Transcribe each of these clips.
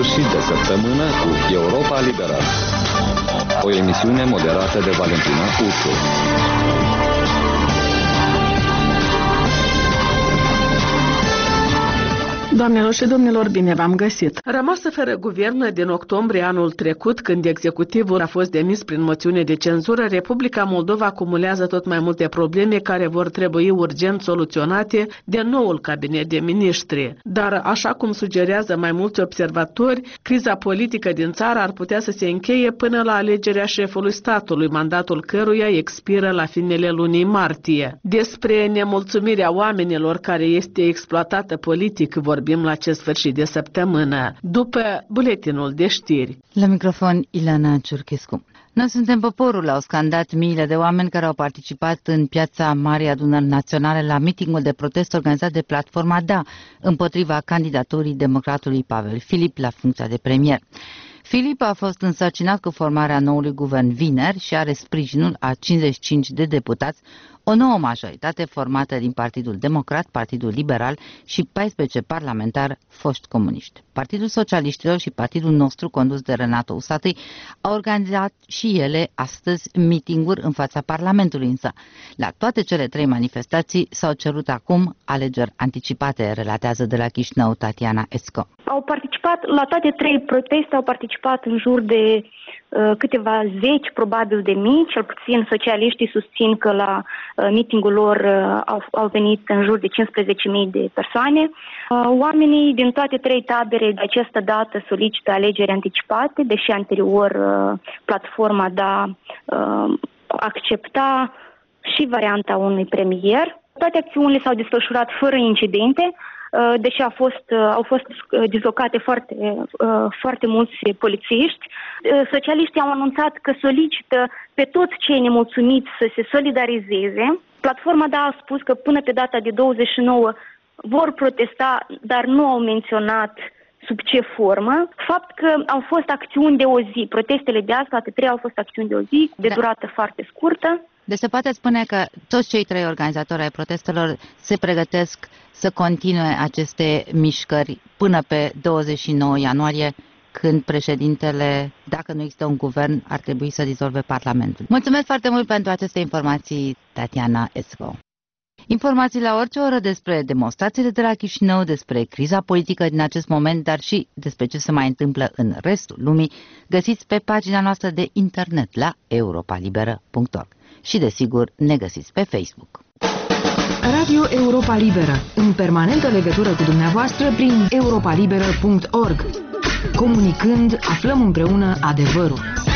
sfârșit de săptămână cu Europa Liberă. O emisiune moderată de Valentina Uțu. Doamnelor și domnilor, bine v-am găsit! Rămasă fără guvern din octombrie anul trecut, când executivul a fost demis prin moțiune de cenzură, Republica Moldova acumulează tot mai multe probleme care vor trebui urgent soluționate de noul cabinet de miniștri. Dar, așa cum sugerează mai mulți observatori, criza politică din țară ar putea să se încheie până la alegerea șefului statului, mandatul căruia expiră la finele lunii martie. Despre nemulțumirea oamenilor care este exploatată politic vorbim la acest sfârșit de săptămână, după buletinul de știri. La microfon, Ilana Ciurchescu. Noi suntem poporul, au scandat miile de oameni care au participat în piața Marii Adunări Naționale la mitingul de protest organizat de platforma DA împotriva candidaturii democratului Pavel Filip la funcția de premier. Filip a fost însărcinat cu formarea noului guvern vineri și are sprijinul a 55 de deputați, o nouă majoritate formată din Partidul Democrat, Partidul Liberal și 14 parlamentari foști comuniști. Partidul Socialiștilor și Partidul nostru, condus de Renato Usatăi, au organizat și ele astăzi mitinguri în fața Parlamentului, însă la toate cele trei manifestații s-au cerut acum alegeri anticipate, relatează de la Chișinău Tatiana Esco. Au participat, la toate trei proteste au participat în jur de câteva zeci, probabil de mii, cel puțin socialiștii susțin că la mitingul lor au venit în jur de 15.000 de persoane. Oamenii din toate trei tabere de această dată solicită alegeri anticipate, deși anterior platforma DA accepta și varianta unui premier. Toate acțiunile s-au desfășurat fără incidente, deși au fost dislocate foarte mulți polițiști. Socialiștii au anunțat că solicită pe toți cei nemulțumiți să se solidarizeze. Platforma DA a spus că până pe data de 29 vor protesta, dar nu au menționat sub ce formă. Fapt că au fost acțiuni de o zi. Protestele de azi, toate trei au fost acțiuni de o zi, de durată foarte scurtă. Deci se poate spune că toți cei trei organizatori ai protestelor se pregătesc să continue aceste mișcări până pe 29 ianuarie, când președintele, dacă nu există un guvern, ar trebui să dizolve Parlamentul. Mulțumesc foarte mult pentru aceste informații, Tatiana Esco. Informații la orice oră despre demonstrațiile de la Chișinău, despre criza politică din acest moment, dar și despre ce se mai întâmplă în restul lumii, găsiți pe pagina noastră de internet la europalibera.org. Și, desigur, ne găsiți pe Facebook. Radio Europa Liberă, în permanentă legătură cu dumneavoastră prin europalibera.org. Comunicând, aflăm împreună adevărul.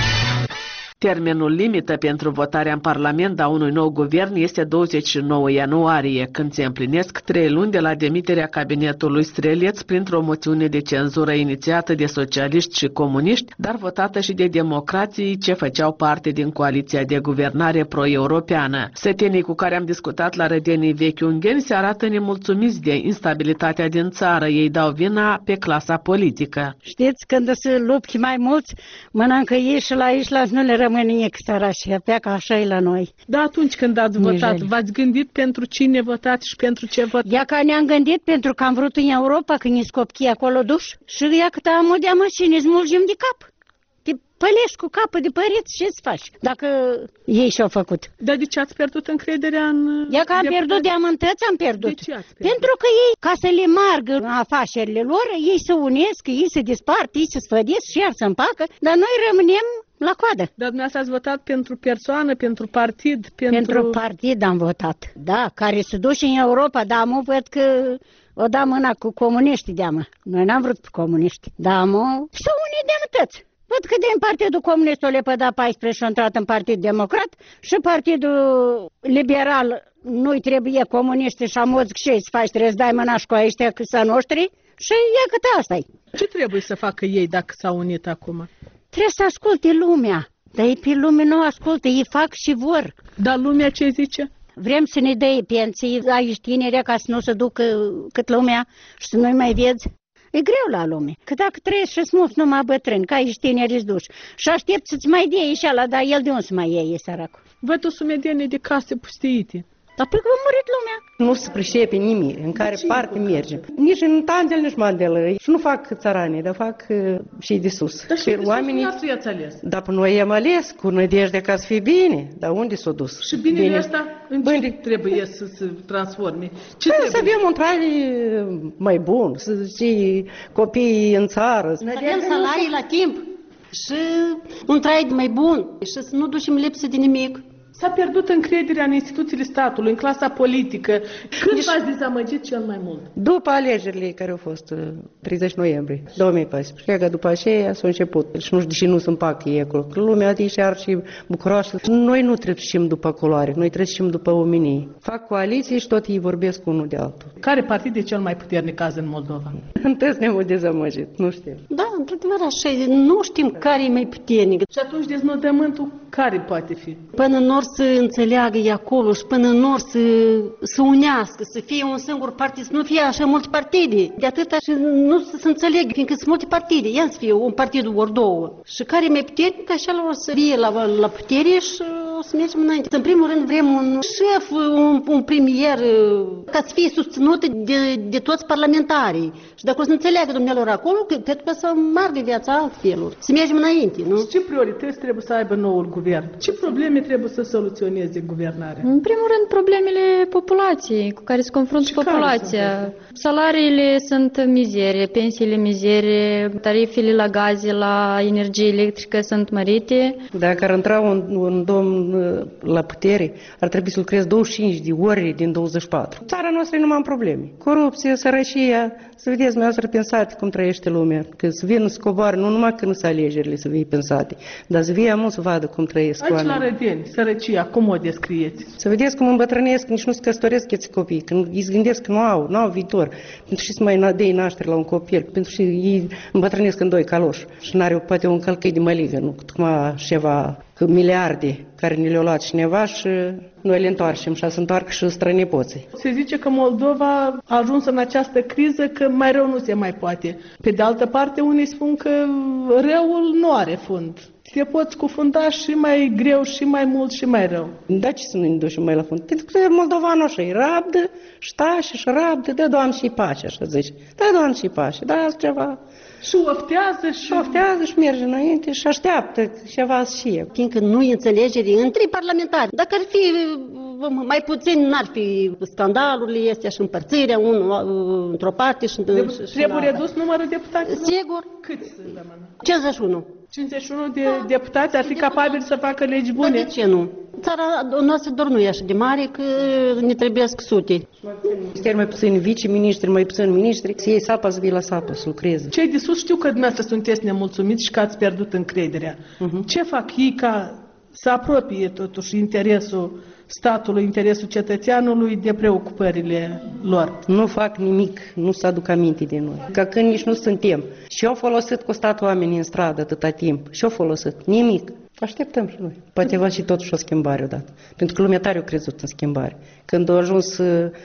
Termenul limită pentru votarea în Parlament a unui nou guvern este 29 ianuarie, când se împlinesc 3 luni de la demiterea cabinetului Streleț printr-o moțiune de cenzură inițiată de socialiști și comuniști, dar votată și de democrații ce făceau parte din coaliția de guvernare pro-europeană. Sătenii cu care am discutat la Rădenii Vechi Ungheni se arată nemulțumiți de instabilitatea din țară. Ei dau vina pe clasa politică. Știți, când se lupți mai mulți, mănâncă ei și la nu le rămâne nimic sărași, pleacă așa e la noi. Da, atunci când ați votat, v-ați gândit pentru cine votați și pentru ce votați? Ia că ne-am gândit pentru că am vrut în Europa, când ne-s copchii acolo duși, și ia că am o deamă și ne smulgem de cap. Te pălești cu capul de păreți, ce-ți faci? Dacă ei și-au făcut. Dar de ce ați pierdut încrederea în... Ia că am pierdut de amântăți, am pierdut. De ce ați pierdut? Pentru că ei, ca să le margă afacerile lor, ei se unesc, ei se dispart, ei se sfădesc și iar se împacă, dar noi rămânem la coadă. Dar dumneavoastră ați votat pentru persoană, pentru partid, pentru partid am votat, da, care se duce în Europa, dar am văd că o da mâna cu comuniștii deamă. Noi n-am vrut cu comuniști, dar să unii de-amătăți. Văd că din Partidul Comunist o lepăda 14 și a intrat în Partid Democrat și Partidul Liberal nu-i trebuie comuniști și amozg și să faci, trebuie să dai mâna și cu ăștia că să noștri și ia cât asta-i. Ce trebuie să facă ei dacă s-au unit acum? Trebuie să asculte lumea, dar ei pe lume nu ascultă, ei fac și vor. Dar lumea ce zice? Vrem să ne dea pensii aici tinerea ca să nu se ducă cât lumea și să nu-i mai vezi. E greu la lume, că dacă trăiesc și smuți numai bătrâni, ca aici tineri duși și aștept să-ți mai dea ieși ala, dar el de unde să mai iei, săracul? Văd o sumedenie de case pustiite. Dar pe că a murit lumea. Nu se pricepe nimic, în care parte mergem. Nici în Tandel, nici Mandelă. Și nu fac țăranii, dar fac cei de sus. Dar și oamenii i-ați ales? Dar pe noi i-am ales cu nădejdea ca să fie bine. Dar unde s-a dus? Și binele ăsta în ce trebuie să se transforme? Ce trebuie? Să avem un trai mai bun, să ții copiii în țară. Să avem salarii la timp și un trai mai bun și să nu ducem lipsă de nimic. S-a pierdut încrederea în instituțiile statului, în clasa politică. Când v-ați dezamăgit cel mai mult? După alegerile care au fost 30 noiembrie 2014. Că după aceea s-a început. Și nu știu de ce nu se împacă ei acolo. Că lumea de ar și bucuroasă. Noi nu trecem după culoare, noi trecem după omenii. Fac coaliții și tot ei vorbesc unul de altul. Care partid e cel mai puternic azi în Moldova? Întâi ne-am dezamăgit, nu știu. Da, într-adevăr așa, nu știm care e mai puternic. Și atunci deznodământul care poate fi? Până nor să înțeleagă ei acolo și până nor să unească, să fie un singur partid, să nu fie așa multe partide. De atâta și nu să înțelegă, fiindcă sunt multe partide. Ia să fie un partid ori două. Și care e mai puternic, așa o să fie la putere și o să mergem înainte. În primul rând vrem un șef, un premier, ca să fie susținut de toți parlamentarii. Și dacă o să înțeleagă dumnealor acolo, cred că să meargă viața altfelul. Să mergem înainte, nu? Ce priorități trebuie să aibă noul guvern? Ce probleme trebuie să soluționeze guvernarea? În primul rând, problemele populației cu care se confruntă populația. Salariile sunt mizerie, pensiile mizerie, tarifele la gaze, la energie electrică sunt mărite. Dacă ar intra un domn la putere, ar trebui să lucreze 25 de ore din 24. Țara noastră e numai în probleme. Corupție, sărăcia, să vedeți, dumneavoastră pensate cum trăiește lumea. Că să vină să coboare, nu numai când sunt alegerile să fie pensate, dar să vie mult să vadă cum trăiesc oamenii. Aici la Rădeni, sărăcia, cum o descrieți? Să vedeți cum îmbătrânesc, nici nu se căsătoresc acești copii, când îi gândesc că nu au viitor. Pentru și să mai dai naștere la un copil, pentru și ei îmbătrânesc în doi caloși și n-are poate un călcăi de măligă, nu cum ceva miliarde care ne le-au luat cineva și noi le întoarcem și se întoarcă și strănepoții. Se zice că Moldova a ajuns în această criză că mai rău nu se mai poate. Pe de altă parte, unii spun că răul nu are fund. Te poți cufunda și mai greu, și mai mult, și mai rău. Da, ce să nu ne ducem mai la fund? Pentru că moldovanul așa e rabdă, și rabdă, dă Doamne și pace, așa zice. Dă Doamne și pace, da ceva. Și oftează și merge înainte și așteaptă ceva și eu. Fiindcă nu e înțelegere între parlamentari. Dacă ar fi mai puțin, n-ar fi scandalurile astea și împărțirea unul într-o parte și trebuie redus numărul deputaților? Sigur. Câți rămân? 51. 51 de deputați ar fi capabili să facă legi bune? De ce nu? Țara noastră doar nu e așa de mare că ne trebuiesc sute. Ministeri mai puțin viceministri, mai puțin ministri, să iei sapa să vii la sapă, să lucreze. Cei de sus știu că dumneavoastră sunteți nemulțumiți și că ați pierdut încrederea. Ce fac ei ca să apropie totuși interesul statului, interesul cetățeanului de preocupările lor? Nu fac nimic, nu se aduc aminte de noi. Ca când nici nu suntem. Și-au folosit cu statul oamenii în stradă atâta timp. Și-au folosit. Nimic. Așteptăm și noi. Poate va și totuși o schimbare odată. Pentru că lumea tare a crezut în schimbare. Când au ajuns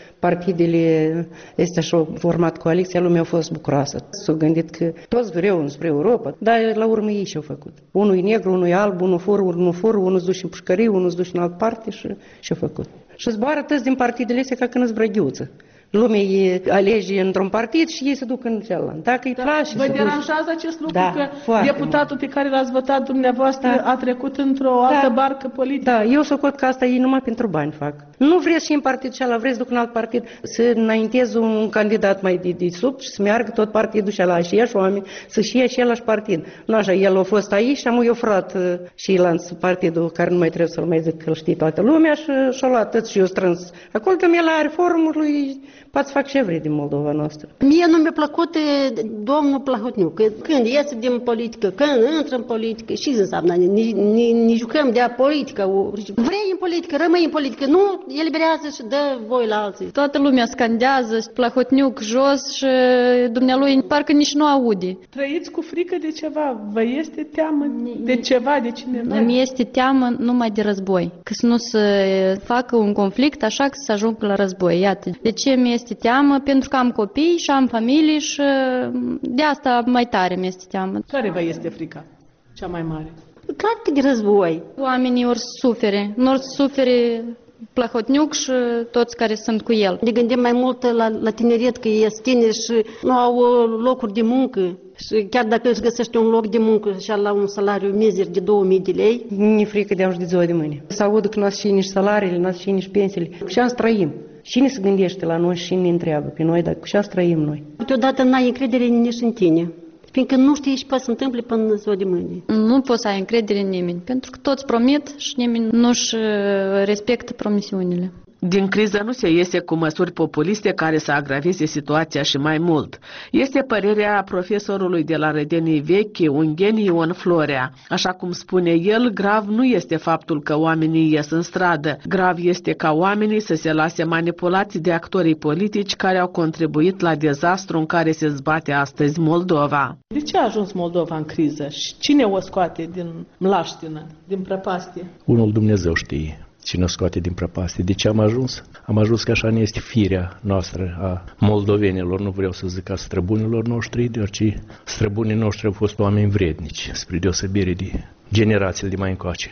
partidele astea și au format coaliția, lumea a fost bucuroasă. S-au gândit că toți vreau spre Europa, dar la urmă ei și-au făcut. Unul e negru, unul e alb, unul fură, unul se duce în pușcărie, unul se duce în alt parte și-au făcut. Și zboară toți din partidele astea ca când îți brăghiuță. Lumea îi alege într-un partid și ei se duc în celălalt. Dacă îi place... Vă deranjează acest lucru că deputatul pe care l-ați votat dumneavoastră a trecut într-o altă barcă politică? Da, eu socot că asta ei numai pentru bani fac. Nu vreți și în partid și ala, vreți duc în alt partid să înaintez un candidat mai de sub și să meargă tot partidul și ala și oameni să și ia și elași partid. Nu așa, el a fost aici și am eu furat și el în partidul care nu mai trebuie să-l mai zic că îl știe toată lumea și-a luat tot și eu strâns. Acolo că el are formului, poate să fac ce vrei din Moldova noastră. Mie nu mi-a plăcut domnul Plahotniuc. Când iese din politică, când intră în politică, și înseamnă, ne jucăm de politică. Vrei în politică, rămâi în politică, nu eliberează și dă voi la alții. Toată lumea scandează, Plahotniuc jos și dumnealui parcă nici nu aude. Trăiți cu frică de ceva? Vă este teamă de ceva, de cineva? Îmi este teamă numai de război. Că să nu se facă un conflict așa că să ajung la război. Iată. De ce mi este teamă? Pentru că am copii și am familie și de asta mai tare mi este teamă. Care vă este frica cea mai mare? Clar că de război. Oamenii ori sufere, nu ori sufere Plahotniuc și toți care sunt cu el. Ne gândim mai mult la tineret, că ies tineri și nu au locuri de muncă. Și chiar dacă își găsește un loc de muncă și la un salariu mizer de 2000 de lei. Nu-i frică de a de ziua de mâine. Să audă că n-ați și nici salariile, n-ați și nici pensiile. Cu ce trăim? Cine se gândește la noi și cine ne întreabă pe noi, dar cu ce trăim noi? Câteodată n-ai încredere nici în tine. Fiindcă nu știi ce poate să întâmple până ziua de mâine. Nu poți să ai încredere în nimeni, pentru că toți promit și nimeni nu-și respectă promisiunile. Din criză nu se iese cu măsuri populiste care să agraveze situația și mai mult. Este părerea profesorului de la Rădenii Vechi, Ungheni Ion Florea. Așa cum spune el, grav nu este faptul că oamenii ies în stradă. Grav este ca oamenii să se lase manipulați de actorii politici care au contribuit la dezastru în care se zbate astăzi Moldova. De ce a ajuns Moldova în criză și cine o scoate din mlaștină, din prăpastie? Unul Dumnezeu știe cine o scoate din prăpastie. De ce am ajuns? Am ajuns că așa ne este firea noastră a moldovenilor, nu vreau să zic a străbunilor noștri, deoarece străbunii noștri au fost oameni vrednici, spre deosebire de generațiile de mai încoace.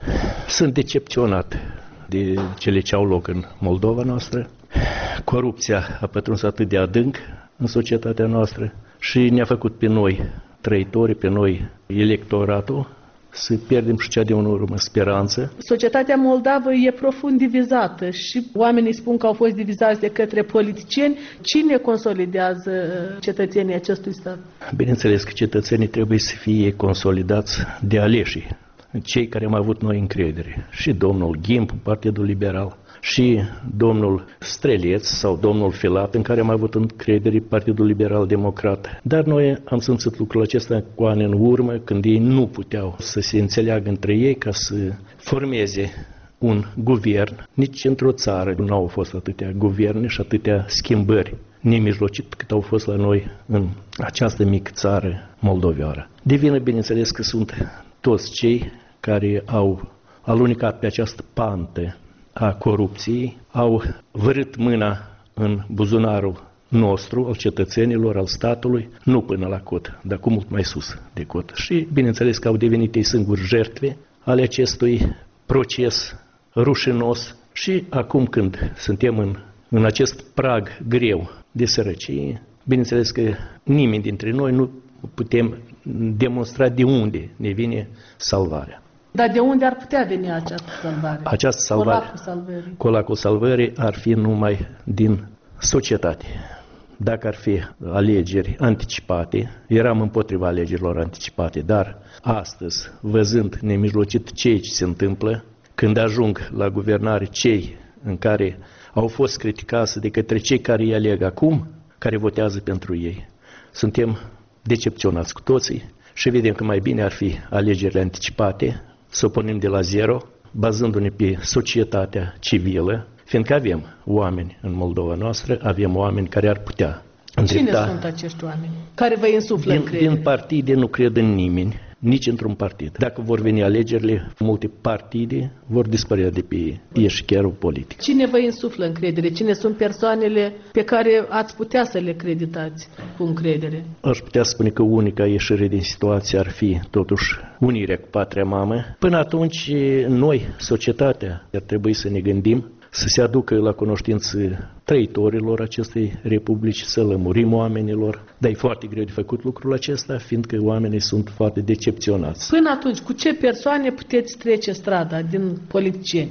Sunt decepționat de cele ce au loc în Moldova noastră. Corupția a pătruns atât de adânc în societatea noastră și ne-a făcut pe noi trăitori, pe noi electoratul, să pierdem și cea de în urmă speranță. Societatea moldavă e profund divizată și oamenii spun că au fost divizați de către politicieni. Cine consolidează cetățenii acestui stat? Bineînțeles că cetățenii trebuie să fie consolidați de aleșii, cei care am avut noi încredere. Și domnul Gimp, Partidul Liberal, și domnul Streleț sau domnul Filat, în care am avut încredere Partidul Liberal Democrat. Dar noi am simțit lucrul acesta cu ani în urmă, când ei nu puteau să se înțeleagă între ei ca să formeze un guvern. Nici într-o țară nu au fost atâtea guverne și atâtea schimbări nemijlocit cât au fost la noi în această mică țară moldoveară. De vină, bineînțeles, că sunt toți cei care au alunecat pe această pantă a corupției, au vărât mâna în buzunarul nostru, al cetățenilor, al statului, nu până la cot, dar cu mult mai sus de cot. Și, bineînțeles, că au devenit ei singuri jertve ale acestui proces rușinos și acum când suntem în acest prag greu de sărăcie, bineînțeles că nimeni dintre noi nu putem demonstra de unde ne vine salvarea. Dar de unde ar putea veni această salvare? Această salvare, colacul salvării ar fi numai din societate. Dacă ar fi alegeri anticipate, eram împotriva alegerilor anticipate, dar astăzi, văzând nemijlocit ce se întâmplă, când ajung la guvernare cei în care au fost criticați de către cei care îi aleg acum, care votează pentru ei, suntem decepționați cu toții și vedem că mai bine ar fi alegerile anticipate, să o punem de la zero, bazându-ne pe societatea civilă, fiindcă avem oameni în Moldova noastră, avem oameni care ar putea îndrepta. Cine sunt acești oameni care vă insuflă încredere? Din partide nu cred în nimeni, nici într-un partid. Dacă vor veni alegerile, multe partide vor dispărea de pe eșichierul politic. Cine vă insuflă încredere? Cine sunt persoanele pe care ați putea să le creditați cu încredere? Aș putea spune că unica ieșire din situație ar fi totuși unirea cu patria mamă. Până atunci, noi, societatea, ar trebui să ne gândim să se aducă la cunoștință trăitorilor acestei republici, să lămurim oamenilor, dar e foarte greu de făcut lucrul acesta, fiindcă oamenii sunt foarte decepționați. Până atunci, cu ce persoane puteți trece strada din politicieni?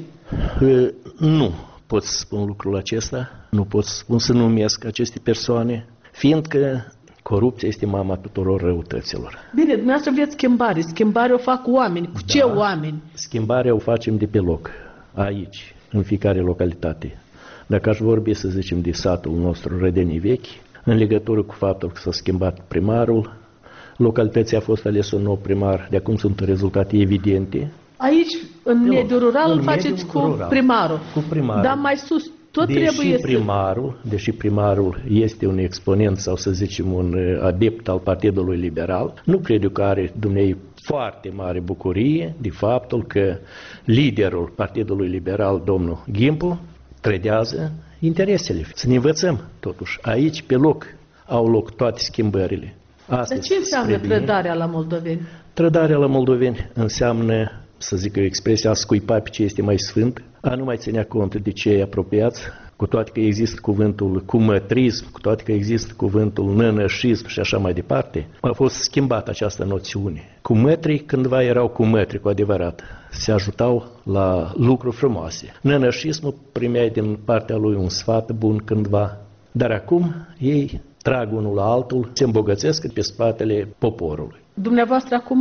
Nu pot să spun lucrul acesta, nu pot să numesc aceste persoane, fiindcă corupția este mama tuturor răutăților. Bine, dumneavoastră vreți schimbare. Schimbare o fac oameni. Cu ce oameni? Schimbarea o facem de pe loc, aici, în fiecare localitate. Dacă aș vorbi, să zicem, de satul nostru Rădenii Vechi, în legătură cu faptul că s-a schimbat primarul, localității a fost ales un nou primar, de acum sunt rezultate evidente. Aici, în mediul rural, îl faceți cu primarul. Cu primarul. Dar mai sus, tot trebuie Deși primarul este un exponent sau să zicem un adept al Partidului Liberal, nu cred eu că are dumneavoastră foarte mare bucurie de faptul că liderul Partidului Liberal, domnul Gimpu, trădează interesele. Să ne învățăm, totuși, aici, pe loc, au loc toate schimbările. Dar ce înseamnă trădarea la moldoveni? Trădarea la moldoveni înseamnă, să zic o expresie, a scuipa pe ce este mai sfânt, a nu mai ținea cont de cei apropiați, cu toate că există cuvântul cumătrism, cu toate că există cuvântul nănășism și așa mai departe, a fost schimbată această noțiune. Cumătrii cândva erau cumătri cu adevărat, se ajutau la lucruri frumoase. Nănășismul primea din partea lui un sfat bun cândva, dar acum ei trag unul la altul, se îmbogățesc pe spatele poporului. Dumneavoastră, acum,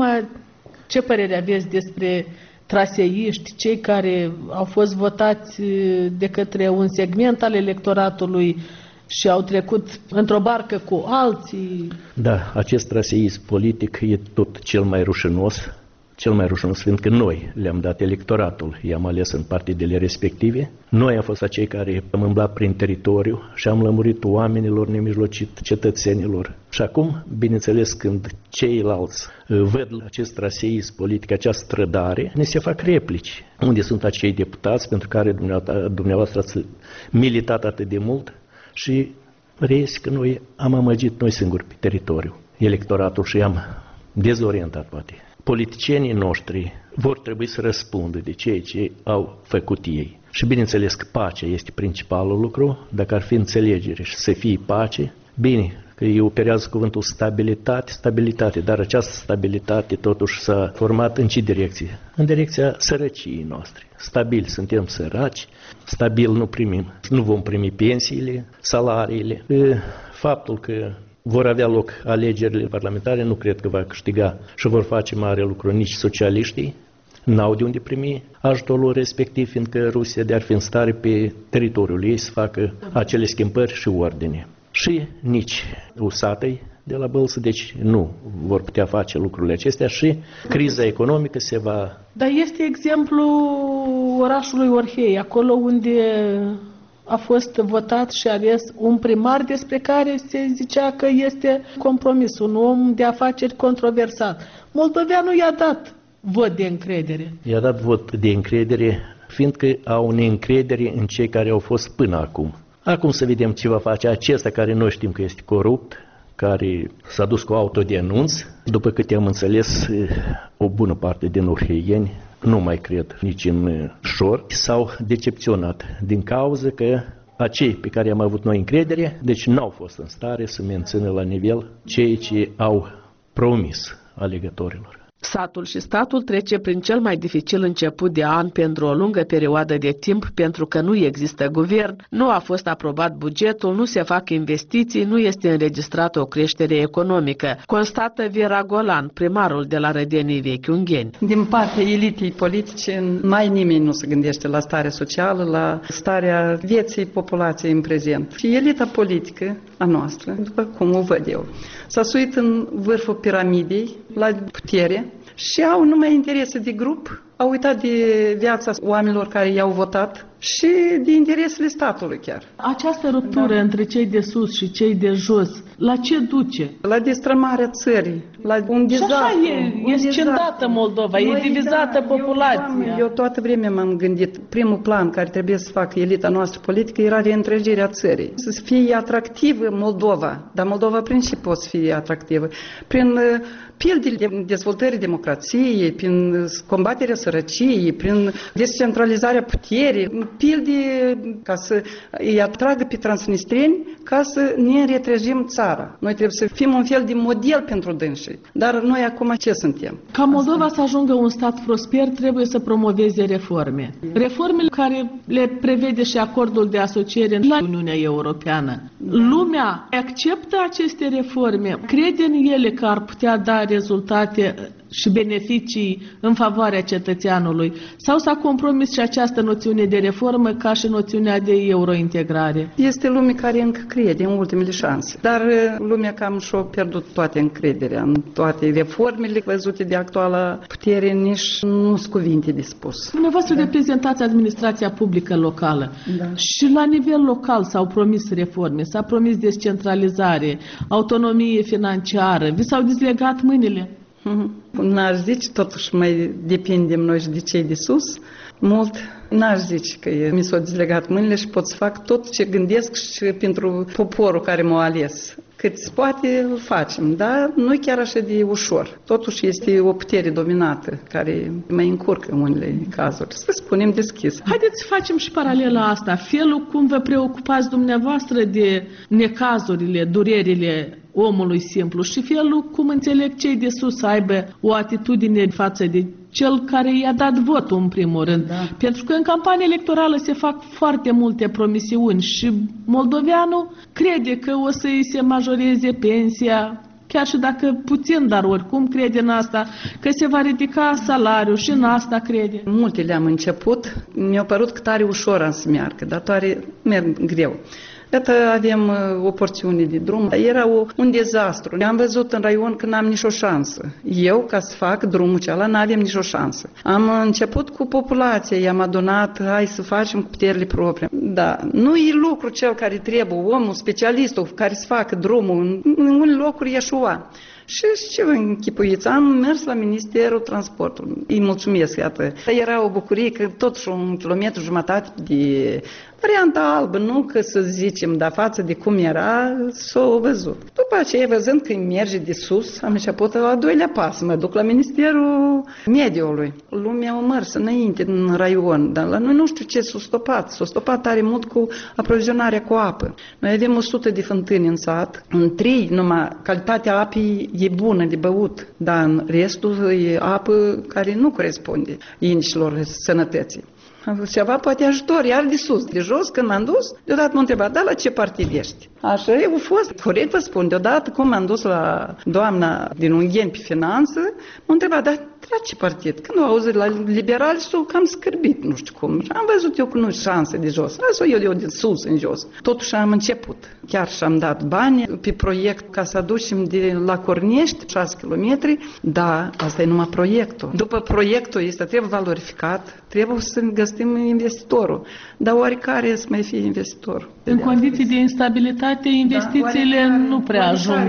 ce părere aveți despre traseiști, cei care au fost votați de către un segment al electoratului și au trecut într-o barcă cu alții? Da, acest traseism politic e tot cel mai rușinos, fiindcă noi le-am dat electoratul, i-am ales în partidele respective. Noi am fost acei care am umblat prin teritoriu și am lămurit oamenilor nemijlocit, cetățenilor. Și acum, bineînțeles, când ceilalți văd acest traseism politic, această trădare, ne se fac replici. Unde sunt acei deputați pentru care dumneavoastră ați militat atât de mult? Și reiese că noi am amăgit noi singuri pe teritoriu electoratul și am dezorientat poate. Politicienii noștri vor trebui să răspundă de ceea ce au făcut ei. Și bineînțeles că pacea este principalul lucru, dacă ar fi înțelegere și să fie pace, bine, că ei operează cuvântul stabilitate, dar această stabilitate totuși s-a format în ce direcție? În direcția sărăciei noastre. Stabil suntem săraci, stabil nu vom primi pensiile, salariile. Faptul că vor avea loc alegerile parlamentare, nu cred că va câștiga și vor face mare lucru nici socialiștii, n-au de unde primi ajutorul respectiv, fiindcă Rusia de-ar fi în stare pe teritoriul ei să facă acele schimbări și ordine. Și nici usatei de la Bălță, deci nu vor putea face lucrurile acestea și criza economică se va... Dar este exemplu orașului Orhei, acolo unde a fost votat și ales un primar despre care se zicea că este compromis, un om de afaceri controversat. Moldoveanul i-a dat vot de încredere. I-a dat vot de încredere, fiindcă au neîncredere în cei care au fost până acum. Acum să vedem ce va face acesta care noi știm că este corupt, care s-a dus cu autodenunț. După câte am înțeles, o bună parte din orheieni nu mai cred nici în șor, s-au decepționat din cauza că acei pe care am avut noi încredere, deci n-au fost în stare să mențină la nivel ceea ce au promis alegătorilor. Satul și statul trece prin cel mai dificil început de an pentru o lungă perioadă de timp, pentru că nu există guvern, nu a fost aprobat bugetul, nu se fac investiții, nu este înregistrată o creștere economică, constată Vera Golan, primarul de la Rădenii Vechi Ungheni. Din partea elitei politice, mai nimeni nu se gândește la starea socială, la starea vieții populației în prezent. Și elita politică a noastră, după cum o văd eu, s-a suit în vârful piramidei, la putere, și au numai interese de grup, au uitat de viața oamenilor care i-au votat și de interesele statului chiar. Această ruptură între cei de sus și cei de jos, la ce duce? La destrămarea țării, la un dezastru. Și așa e scindată Moldova, e divizată populația. Eu toată vremea m-am gândit, primul plan care trebuie să facă elita noastră politică era reîntregirea țării. Să fie atractivă Moldova, dar Moldova prin ce poate să fie atractivă? Prin pildele dezvoltării democrației, prin combaterea sărăciei, prin descentralizarea puterii, pilde ca să îi atragă pe transnistreni, ca să ne retrăjim țara. Noi trebuie să fim un fel de model pentru dânsii. Dar noi acum ce suntem? Ca Moldova să ajungă un stat prosper, trebuie să promoveze reforme. Reformele care le prevede și acordul de asociere la Uniunea Europeană. Lumea acceptă aceste reforme, crede în ele că ar putea da rezultate și beneficii în favoarea cetățeanului, sau s-a compromis și această noțiune de reformă ca și noțiunea de eurointegrare? Este lume care încă crede în ultimele șanse, dar lumea cam și-a pierdut toate încrederea în toate reformele văzute de actuala putere, nici nu sunt cuvinte de spus. Dumneavoastră reprezentați administrația publică locală și la nivel local s-au promis reforme, s-a promis descentralizare, autonomie financiară, vi s-au dezlegat mâinile? N-aș zice, totuși mai depindem noi și de cei de sus, mult. N-aș zice că mi s-au dezlegat mâinile și pot să fac tot ce gândesc și pentru poporul care m-a ales. Cât se poate, îl facem, dar nu e chiar așa de ușor. Totuși este o putere dominată care mai încurcă în unele cazuri. Să spunem deschis. Haideți să facem și paralela asta. Felul cum vă preocupați dumneavoastră de necazurile, durerile omului simplu și felul cum înțeleg cei de sus să aibă o atitudine față de cel care i-a dat votul în primul rând. Da. Pentru că în campanie electorală se fac foarte multe promisiuni și moldoveanul crede că o să îi se majoreze pensia, chiar și dacă puțin, dar oricum crede în asta, că se va ridica salariul și în asta crede. Multe le-am început, mi-a părut că tare ușor să meargă, dar tare merg greu. Iată, avem o porțiune de drum. Era un dezastru. Am văzut în raion că n-am nicio șansă. Eu, ca să fac drumul cealaltă, n-avem nicio șansă. Am început cu populația, i-am adunat, hai să facem cu puterile proprii. Da, nu e lucru cel care trebuie, omul, specialistul care să facă drumul. În unele locuri eșua. Și ce vă închipuiți? Am mers la Ministerul Transportului. Îi mulțumesc, iată. Era o bucurie că totuși 1,5 kilometru de varianta albă, nu că să zicem, dar față de cum era, s-o văzut. După aceea, văzând că merge de sus, am început al doilea pas. Mă duc la Ministerul Mediului. Lumea a mers înainte în raion, dar la noi nu știu ce s-a stopat. S-a stopat tare mult cu aprovizionarea cu apă. Noi avem 100 de fântâni în sat. În 3, numai calitatea apei e bună de băut, dar în restul e apă care nu corespunde indicilor sănătății. Am văzut ceva, poate ajutor, iar de sus, de jos, când m-am dus, deodată m-a întrebat, da, la ce partid ești? Așa e, a fost, corect vă spun, deodată cum m-am dus la doamna din Ungheni pe finanță, m-a întrebat, da, la ce partid? Când au auzit la liberali, s-au cam scârbit, nu știu cum. Și am văzut eu că nu șanse de jos, las-o eu de sus în jos. Totuși am început. Chiar și-am dat bani pe proiect ca să aducem de la Cornești 6 km, da, asta e numai proiectul. După proiectul este, trebuie valorificat, trebuie să găsim investitorul. Dar oarecare să mai fie investitorul? În condiții de instabilitate, investițiile nu prea ajung.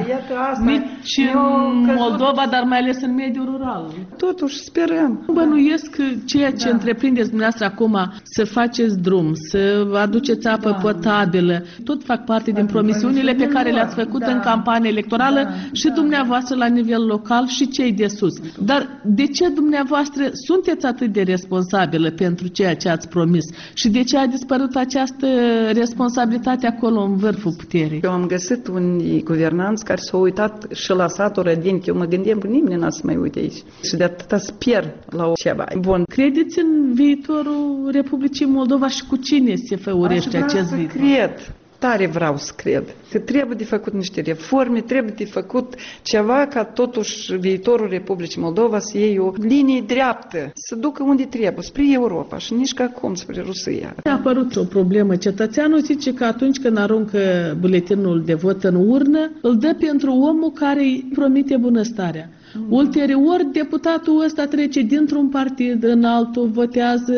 Nici în Moldova, dar mai ales în mediul rural. Totuși sperăm. Bănuiesc că ceea ce întreprindeți dumneavoastră acum, să faceți drum, să aduceți apă potabilă, tot fac parte din promisiunile pe care le-ați făcut în campanie electorală și dumneavoastră la nivel local și cei de sus. Dar de ce dumneavoastră sunteți atât de responsabilă pentru ceea ce ați promis? Și de ce a dispărut această responsabilitate acolo în vârful puterii? Eu am găsit unii guvernanți care s-au uitat și la satul Rădin, eu mă gândeam că nimeni n-a să mai uite aici. Și de atâta sper la ceva bun. Credeți în viitorul Republicii Moldova și cu cine se făurește acest viitor? Cred. Tare vreau să cred că trebuie de făcut niște reforme, trebuie de făcut ceva ca totuși viitorul Republicii Moldova să iei o linie dreaptă, să ducă unde trebuie, spre Europa și nici ca acum spre Rusia. A apărut o problemă. Cetățeanul zice că atunci când aruncă buletinul de vot în urnă, îl dă pentru omul care îi promite bunăstarea. Ulterior, deputatul ăsta trece dintr-un partid în altul, votează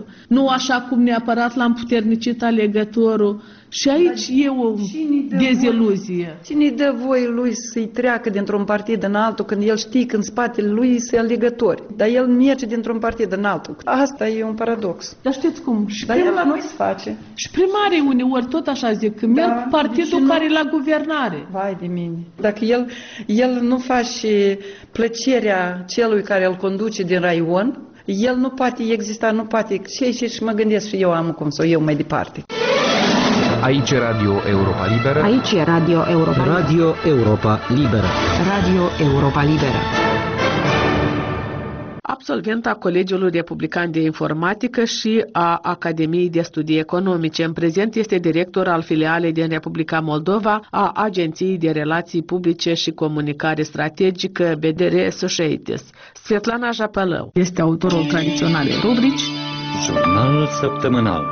nu așa cum neapărat l-am puternicit alegătorul. Și aici e o deziluzie. Cine dă voie lui să-i treacă dintr-un partid în altul când el știe că în spatele lui sunt alegători? Dar el merge dintr-un partid în altul. Asta e un paradox. Dar știți cum? Dar el la noi se face. Și primarii uneori tot așa zic, că merg cu partidul care e la guvernare. Vai de mine. Dacă el nu face plăcerea celui care îl conduce din raion, el nu poate exista, nu poate. Și mă gândesc și eu am cum să o iau mai departe. Aici e Radio Europa Liberă. Aici e Radio Europa Liberă. Radio Europa Liberă. Radio Europa Liberă. Absolventa Colegiului Republican de Informatică și a Academiei de Studii Economice. În prezent este director al filialei din Republica Moldova a Agenției de Relații Publice și Comunicare Strategică BDR Associates. Svetlana Japălău este autorul tradiționalei rubrici Jurnal săptămânal.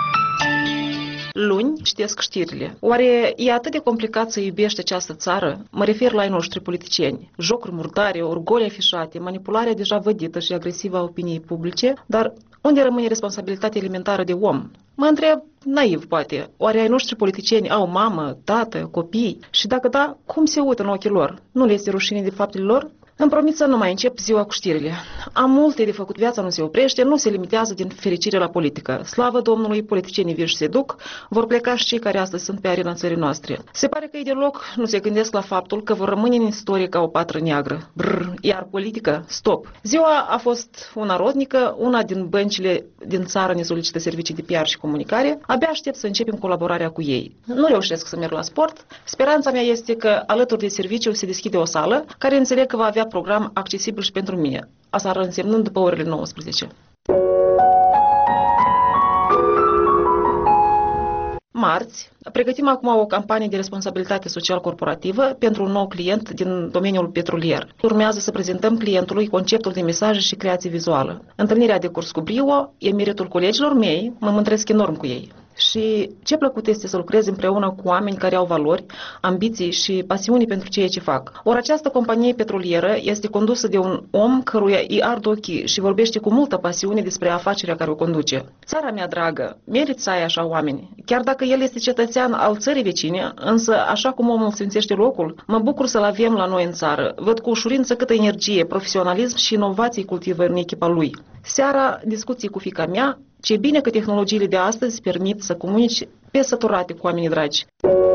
Luni citesc știrile. Oare e atât de complicat să iubești această țară? Mă refer la ai noștri politicieni. Jocuri murdare, orgolii afișate, manipularea deja vădită și agresivă a opiniei publice, dar unde rămâne responsabilitatea elementară de om? Mă întreb, naiv poate, oare ai noștri politicieni au mamă, tată, copii? Și dacă da, cum se uită în ochii lor? Nu le este rușine de faptele lor? Îmi promit să nu mai încep ziua cu știrile. Am multe de făcut, viața nu se oprește, nu se limitează din fericire la politică. Slavă Domnului, politicienii vii și se duc, vor pleca și cei care astăzi sunt pe arena țării noastre. Se pare că ei deloc nu se gândesc la faptul că vor rămâne în istorie ca o patră neagră. Iar politică? Stop! Ziua a fost una rodnică, una din băncile din țară ne solicită servicii de PR și comunicare. Abia aștept să începem colaborarea cu ei. Nu reușesc să merg la sport. Speranța mea este că alături de serviciu se deschide o sală care înțeleg că va avea program accesibil și pentru mine. Asta ar însemnând după orele 19. Marți, pregătim acum o campanie de responsabilitate social corporativă pentru un nou client din domeniul petrolier. Urmează să prezentăm clientului conceptul de mesaje și creație vizuală. Întâlnirea de curs cu brio e meritul colegilor mei, mă mândresc enorm cu ei. Și ce plăcut este să lucrez împreună cu oameni care au valori, ambiții și pasiuni pentru ceea ce fac. Ori această companie petrolieră este condusă de un om căruia îi ard ochii și vorbește cu multă pasiune despre afacerea care o conduce. Țara mea dragă, meriți să ai așa oameni. Chiar dacă el este cetățean al țării vecine, însă așa cum omul sfințește locul, mă bucur să-l avem la noi în țară. Văd cu ușurință câtă energie, profesionalism și inovații cultivă în echipa lui. Seara, discuții cu fiica mea. Ce bine că tehnologiile de astăzi permit să comunici pe săturate cu oamenii dragi.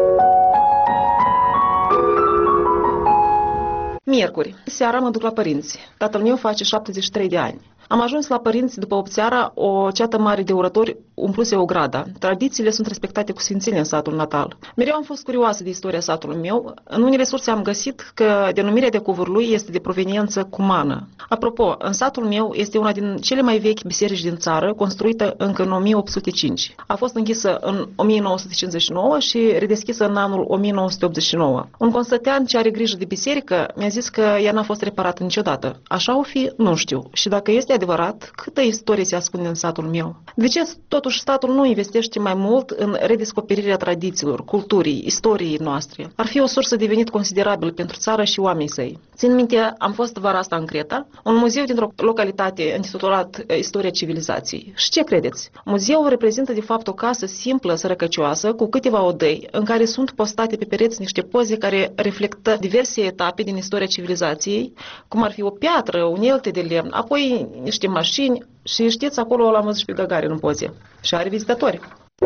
Miercuri. Seara mă duc la părinți. Tatăl meu face 73 de ani. Am ajuns la părinți după 8 seara, o ceată mare de oratori umpluse o grada. Tradițiile sunt respectate cu sfințenie în satul natal. Mereu am fost curioasă de istoria satului meu. În unele surse am găsit că denumirea de covârlui este de proveniență cumană. Apropo, în satul meu este una din cele mai vechi biserici din țară, construită încă în 1805. A fost închisă în 1959 și redeschisă în anul 1989. Un constătean ce are grijă de biserică mi-a zis că ea n-a fost reparată niciodată. Așa o fi? Nu știu. Și dacă este adevărat, câtă istorie se ascunde în satul meu? De ce totuși statul nu investește mai mult în redescoperirea tradițiilor, culturii, istoriei noastre? Ar fi o sursă de venit considerabil pentru țară și oamenii săi. Țin minte, am fost vara asta în Creta, un muzeu dintr-o localitate intitulat Istoria civilizației. Și ce credeți? Muzeul reprezintă de fapt o casă simplă, sărăcăcioasă, cu câteva odăi, în care sunt postate pe pereți niște poze care reflectă diverse etape din istoria civilizației, cum ar fi o piatră, unelte de lemn, apoi niște mașini și știți, acolo l-am văzut și pe Gagarin în poze. Și are vizitatori.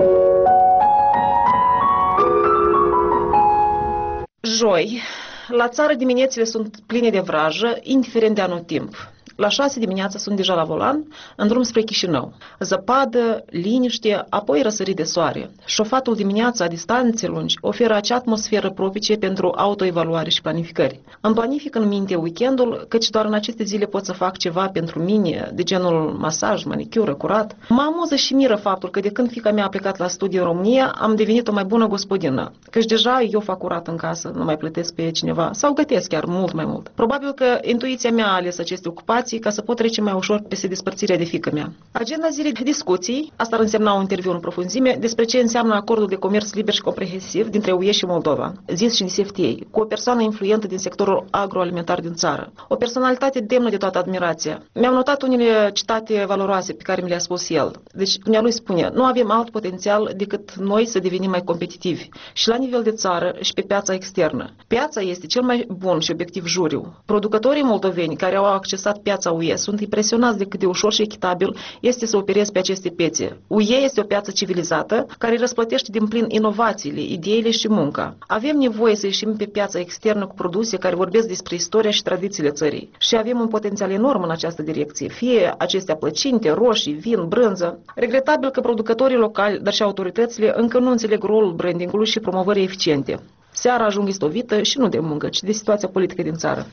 Joi, la țară diminețile sunt pline de vrajă, indiferent de anotimp. La 6 dimineața sunt deja la volan, în drum spre Chișinău. Zăpadă, liniște, apoi răsărit de soare. Șofatul dimineața, a distanțe lungi, oferă acea atmosferă propice pentru autoevaluare și planificări. Îmi planific în minte weekendul, căci doar în aceste zile pot să fac ceva pentru mine, de genul masaj, manicură, curat. Mă amuză și miră faptul că de când fiica mea a plecat la studii în România, am devenit o mai bună gospodină. Căci deja eu fac curat în casă, nu mai plătesc pe cineva, sau gătesc chiar mult mai mult. Probabil că intuiția mea a ales aceste ocupații ca să pot trece mai ușor peste despărțirea de fiică mea. Agenda zilei de discuții, asta ar însemna un interviu în profunzime, despre ce înseamnă acordul de comerț liber și comprehensiv dintre UE și Moldova, zis și de FTA, cu o persoană influentă din sectorul agroalimentar din țară. O personalitate demnă de toată admirația. Mi-am notat unele citate valoroase pe care mi le-a spus el. Deci, dumnealui spune, nu avem alt potențial decât noi să devenim mai competitivi, și la nivel de țară și pe piața externă. Piața este cel mai bun și obiectiv juriu. Producătorii moldoveni care au accesat piața UE sunt impresionați de cât de ușor și echitabil este să operezi pe aceste piețe. UE este o piață civilizată care răsplătește din plin inovațiile, ideile și munca. Avem nevoie să ieșim pe piața externă cu produse care vorbesc despre istoria și tradițiile țării. Și avem un potențial enorm în această direcție, fie acestea plăcinte, roșii, vin, brânză. Regretabil că producătorii locali, dar și autoritățile încă nu înțeleg rolul brandingului și promovării eficiente. Seara ajung istovită și nu de muncă, ci de situația politică din țară.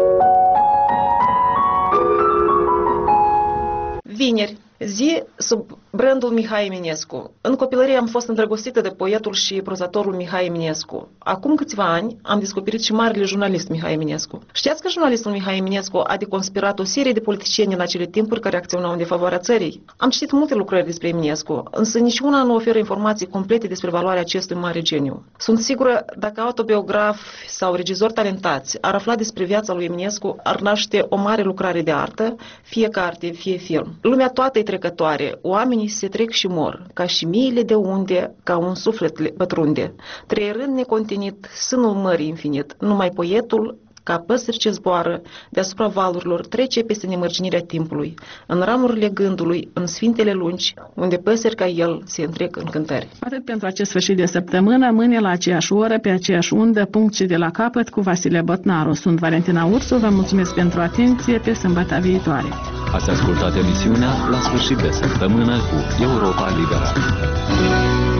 Vineri, zi sub brandul Mihai Eminescu. În copilărie am fost îndrăgostită de poetul și prozatorul Mihai Eminescu. Acum câțiva ani am descoperit și marele jurnalist Mihai Eminescu. Știați că jurnalistul Mihai Eminescu a deconspirat o serie de politicieni în acele timpuri care acționau în defavoarea țării? Am citit multe lucrări despre Eminescu, însă niciuna nu oferă informații complete despre valoarea acestui mare geniu. Sunt sigură, dacă autobiografi sau regizori talentați ar afla despre viața lui Eminescu, ar naște o mare lucrare de artă, fie carte, fie film. Lumea toată e trecătoare, oamenii se trec și mor, ca și miile de unde, ca un suflet pătrunde. Trăierând necontenit, sânul mării infinit, numai poetul ca păsări ce zboară deasupra valurilor, trece peste nemărginirea timpului, în ramurile gândului, în sfintele lungi, unde păsări ca el se întrec în cântări. Atât pentru acest sfârșit de săptămână, mâine la aceeași oră, pe aceeași undă, punct și de la capăt cu Vasile Botnaru. Sunt Valentina Ursu, vă mulțumesc pentru atenție, pe sâmbătă viitoare. Ați ascultat emisiunea La sfârșit de săptămână cu Europa Liberă.